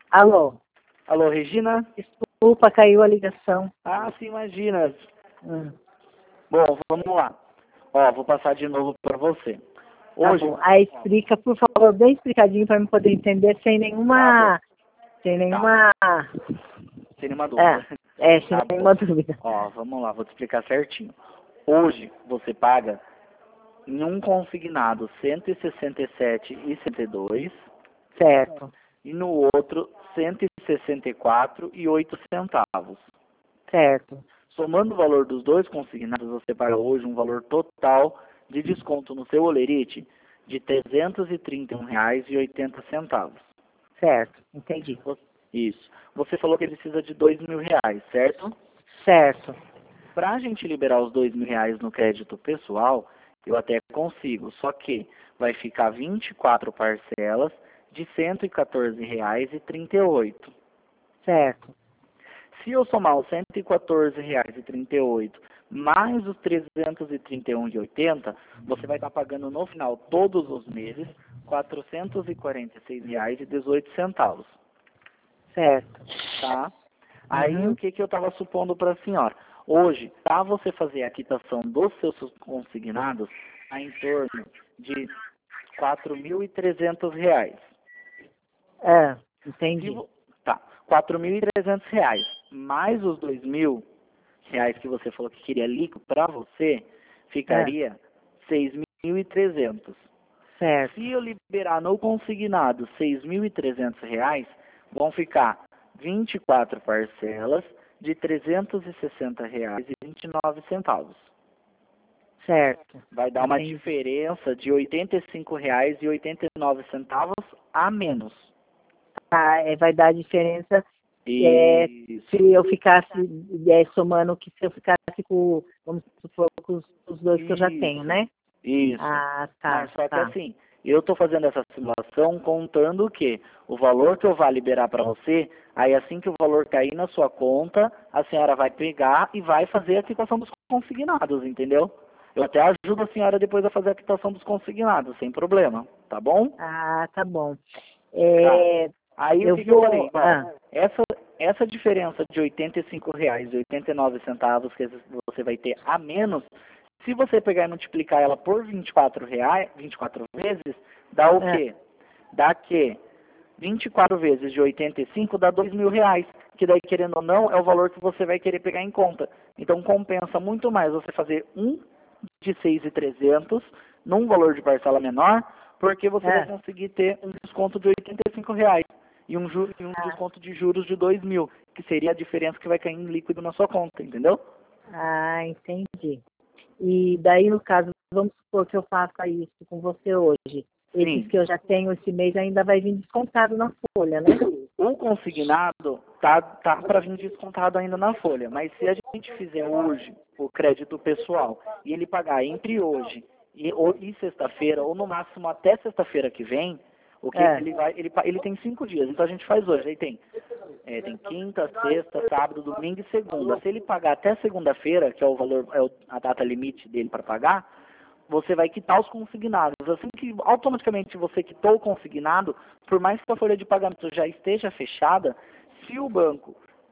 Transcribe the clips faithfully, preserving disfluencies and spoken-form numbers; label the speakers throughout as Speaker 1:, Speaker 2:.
Speaker 1: Alô?
Speaker 2: Alô, Regina?
Speaker 1: Desculpa, caiu a ligação.
Speaker 2: Ah, sim, imagina.
Speaker 1: Hum.
Speaker 2: Bom, vamos lá. Ó, vou passar de novo para você. Hoje...
Speaker 1: Tá bom. Aí explica, por favor, bem explicadinho para eu poder entender sem nenhuma...
Speaker 2: Tá
Speaker 1: sem nenhuma...
Speaker 2: Sem nenhuma dúvida.
Speaker 1: É, é sem
Speaker 2: Tá
Speaker 1: nenhuma
Speaker 2: bom.
Speaker 1: dúvida.
Speaker 2: Ó, vamos lá, vou te explicar certinho. Hoje você paga em um consignado cento e sessenta e sete reais e setenta e dois centavos.
Speaker 1: Certo.
Speaker 2: E no outro cento e sessenta e quatro reais e oito centavos.
Speaker 1: Certo.
Speaker 2: Somando o valor dos dois consignados, você paga hoje um valor total de desconto no seu olerite de trezentos e trinta e um reais e oitenta centavos.
Speaker 1: Certo, entendi.
Speaker 2: Isso. Você falou que precisa de dois mil reais, certo?
Speaker 1: Certo.
Speaker 2: Para a gente liberar os dois mil reais no crédito pessoal, eu até consigo, só que vai ficar vinte e quatro parcelas de cento e quatorze reais e trinta e oito centavos.
Speaker 1: Certo.
Speaker 2: Se eu somar os cento e quatorze reais e trinta e oito centavos mais os trezentos e trinta e um reais e oitenta centavos, você vai estar pagando no final, todos os meses, quatrocentos e quarenta e seis reais e dezoito centavos.
Speaker 1: Certo.
Speaker 2: Tá? Aí
Speaker 1: Uhum.
Speaker 2: o que, que eu estava supondo para a senhora? Hoje, para você fazer a quitação dos seus consignados, está em torno de quatro mil e trezentos reais.
Speaker 1: É, entendi.
Speaker 2: Se, tá, quatro mil e trezentos reais, mais os dois mil reais que você falou que queria líquido para você, ficaria seis mil e trezentos.
Speaker 1: Certo.
Speaker 2: Se eu liberar no consignado seis mil e trezentos reais, vão ficar vinte e quatro parcelas de trezentos e sessenta reais e vinte e nove centavos.
Speaker 1: Certo.
Speaker 2: Vai dar uma
Speaker 1: Entendi.
Speaker 2: diferença de oitenta e cinco reais e oitenta e nove centavos a menos.
Speaker 1: Tá, é, vai dar diferença é,
Speaker 2: Isso.
Speaker 1: se eu ficasse é, somando que se eu ficasse com, vamos supor, com os, os dois que eu já tenho, né?
Speaker 2: Isso.
Speaker 1: Ah, tá.
Speaker 2: Mas só que
Speaker 1: tá.
Speaker 2: assim, eu estou fazendo essa simulação contando o quê? O valor que eu vou liberar para você, aí assim que o valor cair na sua conta, a senhora vai pegar e vai fazer a quitação dos consignados, entendeu? Eu até ajudo a senhora depois a fazer a quitação dos consignados, sem problema, tá bom?
Speaker 1: Ah, tá bom. É,
Speaker 2: Tá. Aí
Speaker 1: eu
Speaker 2: o que, que eu
Speaker 1: vou.
Speaker 2: falei? Ó,
Speaker 1: Ah,
Speaker 2: essa, essa diferença de oitenta e cinco reais e oitenta e nove centavos que você vai ter a menos, se você pegar e multiplicar ela por vinte e quatro reais, vinte e quatro vezes, dá o
Speaker 1: ah,
Speaker 2: quê? Dá que vinte e quatro vezes de oitenta e cinco dá dois mil reais, que daí, querendo ou não, é o valor que você vai querer pegar em conta. Então compensa muito mais você fazer um de seis mil e trezentos num valor de parcela menor, porque você vai
Speaker 1: ah,
Speaker 2: conseguir ter um desconto de oitenta e cinco reais e um, ju e um
Speaker 1: ah,
Speaker 2: desconto de juros de dois mil, que seria a diferença que vai cair em líquido na sua conta, entendeu?
Speaker 1: ah, entendi. E daí, no caso, vamos supor que eu faça isso com você hoje. Esses
Speaker 2: Sim.
Speaker 1: que eu já tenho esse mês ainda vai vir descontado na folha, né?
Speaker 2: O consignado tá, tá para vir descontado ainda na folha, mas se a gente fizer hoje o crédito pessoal e ele pagar entre hoje e, ou- e sexta-feira, ou no máximo até sexta-feira que vem, o que
Speaker 1: É,
Speaker 2: ele vai, ele, pa- ele tem cinco dias, então a gente faz hoje. Aí tem, é, tem quinta, sexta, sábado, domingo e segunda. Se ele pagar até segunda-feira, que é o valor, é o- a data limite dele para pagar, você vai quitar os consignados. Assim que automaticamente você quitou o consignado, por mais que a folha de pagamento já esteja fechada, se o banco,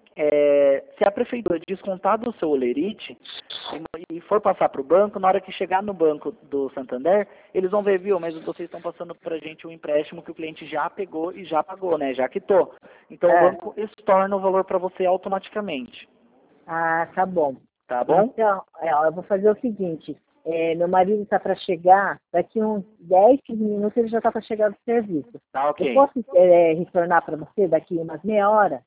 Speaker 2: é, se a prefeitura descontar do seu olerite e, e for passar para o banco, na hora que chegar no banco do Santander, eles vão ver, viu, mas vocês estão passando para a gente um empréstimo que o cliente já pegou e já pagou, né, já quitou. Então o
Speaker 1: é.
Speaker 2: banco estorna o valor para você automaticamente,
Speaker 1: Ah, tá bom.
Speaker 2: tá bom?
Speaker 1: Então, é, ó, eu vou fazer o seguinte. É, meu marido está para chegar, daqui uns dez, quinze minutos ele já está para chegar do serviço.
Speaker 2: Tá
Speaker 1: Eu
Speaker 2: ok.
Speaker 1: posso é, retornar para você daqui umas meia hora?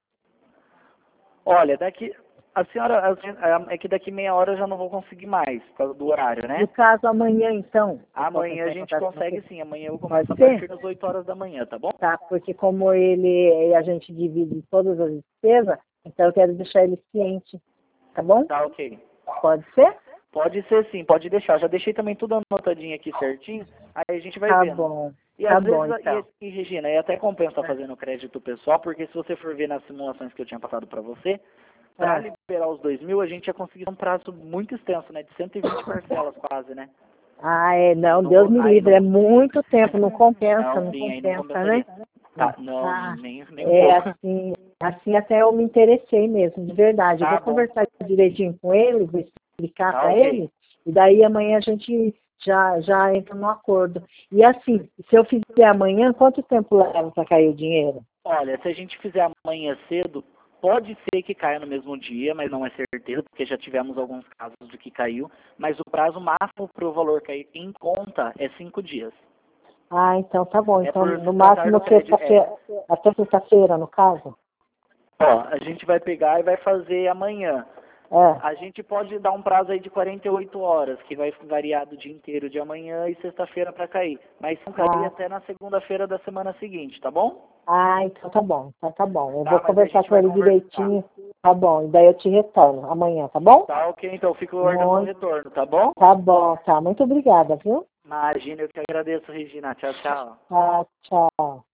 Speaker 2: Olha, daqui. A senhora. a senhora- É que daqui meia hora eu já não vou conseguir mais, por causa do horário, né?
Speaker 1: No caso, amanhã, então, eu posso
Speaker 2: Amanhã a
Speaker 1: entrar em
Speaker 2: gente
Speaker 1: contato com
Speaker 2: consegue
Speaker 1: você?
Speaker 2: sim. Amanhã eu
Speaker 1: Pode
Speaker 2: começo a
Speaker 1: ser?
Speaker 2: partir das oito horas da manhã, tá bom?
Speaker 1: Tá, porque como ele, a gente divide todas as despesas, então eu quero deixar ele ciente, tá bom?
Speaker 2: Tá ok.
Speaker 1: Pode ser?
Speaker 2: Pode ser sim, pode deixar. Já deixei também tudo anotadinho aqui certinho, aí a gente vai
Speaker 1: Tá
Speaker 2: vendo.
Speaker 1: bom,
Speaker 2: E
Speaker 1: tá
Speaker 2: às
Speaker 1: bom,
Speaker 2: vezes,
Speaker 1: então.
Speaker 2: e, e Regina, e até compensa fazendo crédito pessoal, porque se você for ver nas simulações que eu tinha passado para você, para
Speaker 1: Ah,
Speaker 2: liberar os dois mil, a gente ia conseguir um prazo muito extenso, né? De cento e vinte parcelas quase, né?
Speaker 1: ah, é, não,
Speaker 2: Não
Speaker 1: Deus
Speaker 2: vou-
Speaker 1: me
Speaker 2: aí
Speaker 1: livre,
Speaker 2: não,
Speaker 1: é muito tempo, não compensa,
Speaker 2: não,
Speaker 1: não
Speaker 2: sim, aí não
Speaker 1: compensa, né?
Speaker 2: compensaria. Tá, não,
Speaker 1: Ah,
Speaker 2: nem, nem um
Speaker 1: é
Speaker 2: pouco.
Speaker 1: assim, assim até eu me interessei mesmo, de verdade. Eu
Speaker 2: Tá
Speaker 1: vou
Speaker 2: bom.
Speaker 1: conversar direitinho com ele, vou explicar
Speaker 2: Tá
Speaker 1: para
Speaker 2: ok.
Speaker 1: ele, e daí amanhã a gente já, já entra no acordo. E assim, se eu fizer amanhã, quanto tempo leva para cair o dinheiro?
Speaker 2: Olha, se a gente fizer amanhã cedo, pode ser que caia no mesmo dia, mas não é certeza, porque já tivemos alguns casos de que caiu. Mas o prazo máximo para o valor cair em conta é cinco dias.
Speaker 1: Ah, então tá bom.
Speaker 2: É
Speaker 1: Então,
Speaker 2: por
Speaker 1: no
Speaker 2: se tratar
Speaker 1: máximo
Speaker 2: do crédito. É,
Speaker 1: sexta-feira, até sexta-feira, no caso?
Speaker 2: ó, a gente vai pegar e vai fazer amanhã.
Speaker 1: É.
Speaker 2: A gente pode dar um prazo aí de quarenta e oito horas, que vai variar do dia inteiro de amanhã e sexta-feira para cair. Mas não cair
Speaker 1: Ah,
Speaker 2: até na segunda-feira da semana seguinte, tá bom?
Speaker 1: ah, então tá bom. Então tá bom. Eu vou
Speaker 2: Tá, mas a
Speaker 1: conversar
Speaker 2: gente
Speaker 1: com
Speaker 2: vai
Speaker 1: ele
Speaker 2: conversar.
Speaker 1: direitinho. Tá bom. E daí eu te retorno amanhã, tá bom?
Speaker 2: Tá ok, então fico aguardando o
Speaker 1: Muito.
Speaker 2: retorno, tá bom?
Speaker 1: Tá bom, tá. Muito obrigada, viu?
Speaker 2: Imagina, eu que agradeço, Regina. Tchau, tchau.
Speaker 1: Tá, tchau.